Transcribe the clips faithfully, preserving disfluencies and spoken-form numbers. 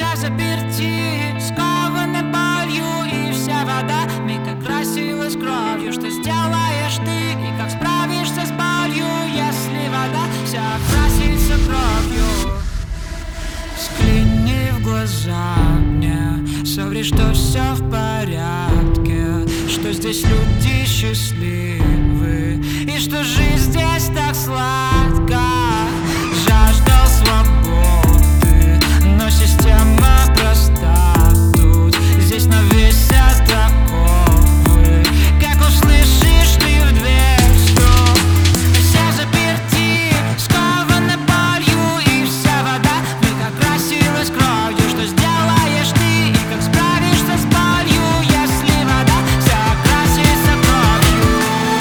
Вся заперти, скованы болью, и вся вода миг окрасилась кровью. Что сделаешь ты, и как справишься с болью, если вода вся окрасится кровью? Взгляни в глаза мне, соври, что все в порядке, что здесь люди счастливы, и что жизнь здесь так сладка. Жаждал свободы, но система проста тут. Здесь навесят оковы, как услышишь ты в дверь стук. Все заперти, скованы болью, и вся вода вмиг окрасилась кровью. Что сделаешь ты, и как справишься с болью, если вода вся окрасится кровью?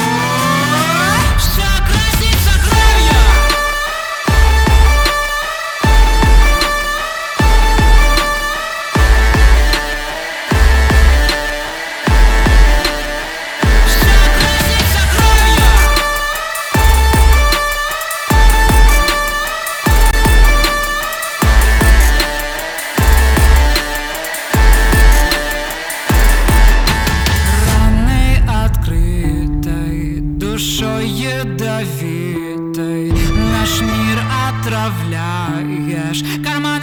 Все окрасится кровью. Душой ядовитой наш мир отравляешь. Карман